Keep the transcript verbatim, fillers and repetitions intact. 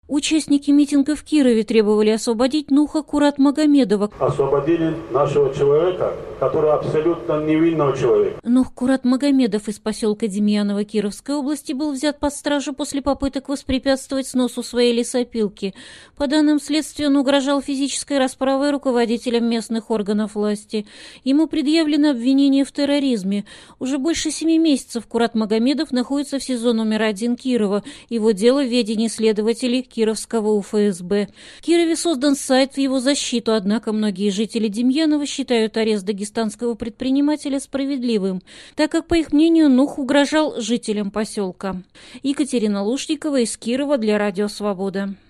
Участники митинга в Кирове требовали освободить Нуха Куратмагомедова. Освободили нашего человека, который абсолютно невинного человека. Нух Куратмагомедов из поселка Демьяново Кировской области был взят под стражу после попыток воспрепятствовать сносу своей лесопилки. По данным следствия, он угрожал физической расправой руководителям местных органов власти. Ему предъявлено обвинение в терроризме. Уже больше семи месяцев Куратмагомедов находится в СИЗО номер один Кирова. Его дело в ведении следователей Кировского У Ф С Б. В Кирове создан сайт в его защиту, однако многие жители Демьянова считают арест дагестанского предпринимателя справедливым, так как, по их мнению, Нух угрожал жителям поселка. Екатерина Лушникова из Кирова для Радио Свобода.